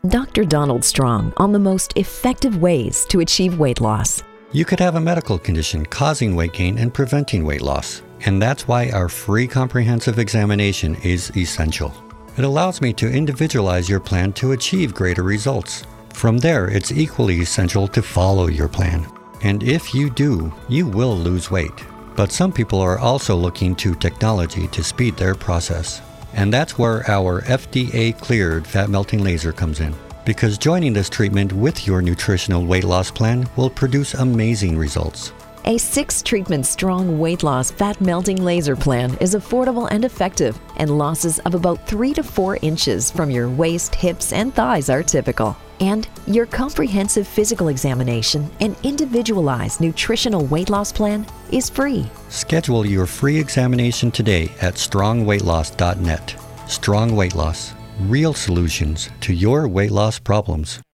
Dr. Donald Strong on the most effective ways to achieve weight loss. You could have a medical condition causing weight gain and preventing weight loss, and that's why our free comprehensive examination is essential. It allows me to individualize your plan to achieve greater results. From there, it's equally essential to follow your plan. And if you do, you will lose weight. But some people are also looking to technology to speed their process. And that's where our FDA-cleared fat-melting laser comes in. Because joining this treatment with your nutritional weight loss plan will produce amazing results. A 6-treatment strong weight loss fat melting laser plan is affordable and effective, and losses of about 3 to 4 inches from your waist, hips, and thighs are typical. And your comprehensive physical examination and individualized nutritional weight loss plan is free. Schedule your free examination today at strongweightloss.net. Strong Weight Loss. Real solutions to your weight loss problems.